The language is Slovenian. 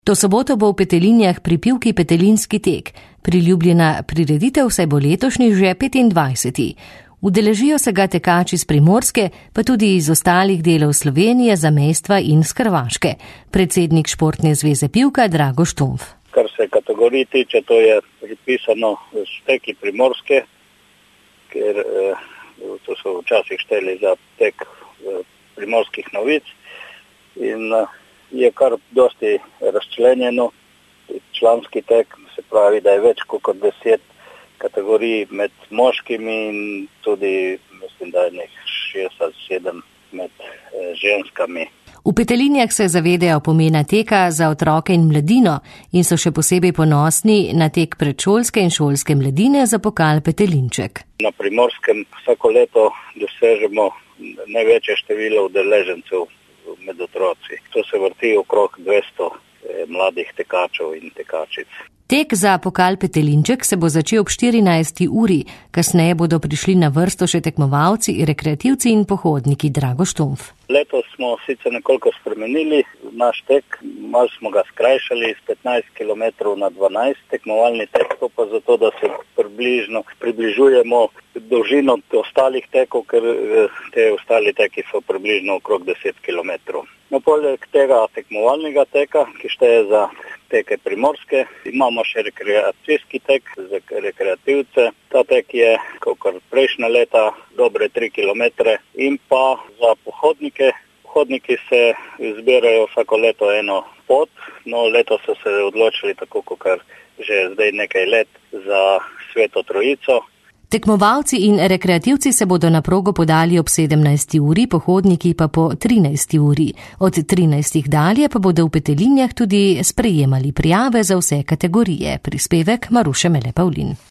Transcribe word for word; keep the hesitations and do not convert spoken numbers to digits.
To soboto bo v Petelinjah pri Pivki petelinski tek. Priljubljena prireditev saj bo letošnji že petindvajseti. Udeležijo se ga tekači z Primorske, pa tudi iz ostalih delov Slovenije, zamejstva in s Hrvaške. Predsednik Športne zveze Pivka Drago Štumf. Kar se kategorij tiče, to je pripisano teki Primorske, ker eh, to so včasih šteli za tek eh, primorskih novic in eh, je kar dosti razčlenjeno. Članski tek se pravi, da je več kot deset kategorij med moškimi in tudi mislim, da je nek šest sedem med eh, ženskami. V Petelinjah se zavedajo pomena teka za otroke in mladino in so še posebej ponosni na tek predšolske in šolske mladine za pokal Petelinček. Na Primorskem vsako leto dosežemo največje število udeležencev med otroci. To se vrti okrog dvesto eh, mladih tekačev in tekačic. Tek za pokal Petelinček se bo začel ob štirinajsti uri, kasneje bodo prišli na vrsto še tekmovalci, rekreativci in pohodniki. Drago Štumf. Letos smo sicer nekoliko spremenili naš tek, malo smo ga skrajšali z petnajst kilometrov na dvanajst tekmovalni tek, to pa zato, da se približno približujemo dolžino ostalih tekov, ker te ostali teki so približno okrog deset kilometrov. No, poleg tega tekmovalnega teka, ki šteje za teke Primorske, imamo še rekreacijski tek za rekreativce. Ta tek je, kot prejšnja leta, dobre tri kilometre in pa za pohodnike. Pohodniki se izbirajo vsako leto eno pot, no leto so se odločili tako, kot že zdaj nekaj let za Sveto Trojico. Tekmovalci in rekreativci se bodo na progo podali ob sedemnajsti uri, pohodniki pa po trinajsti uri. Od trinajstih dalje pa bodo v Petelinjah tudi sprejemali prijave za vse kategorije. Prispevek Maruše Mele Pavlin.